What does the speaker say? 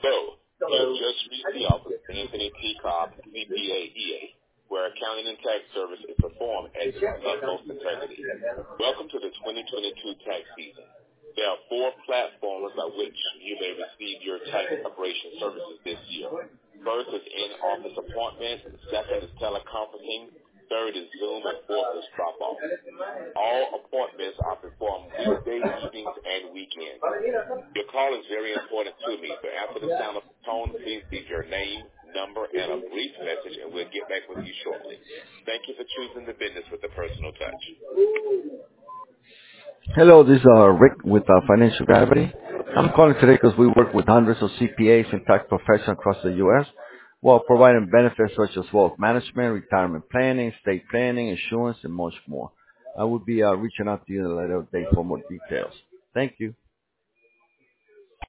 So, you have just reached the office of Anthony T. Cobb, CPA EA, where accounting and tax service is performed at its utmost integrity. Welcome to the 2022 tax season. There are four platforms by which you may receive your tax preparation services this year. First is in-office appointments, second is teleconferencing, third is Zoom, and fourth is drop-off. All appointments are performed weekday evenings and weekends. Your call is very important to me, so after the sound of the tone, please leave your name, number, and a brief message, and we'll get back with you shortly. Thank you for choosing the business with a personal touch. Hello, this is Rick with Financial Gravity. I'm calling today because we work with hundreds of CPAs and tax professionals across the U.S. while providing benefits such as wealth management, retirement planning, estate planning, insurance, and much more. I will be reaching out to you in a later date for more details. Thank you.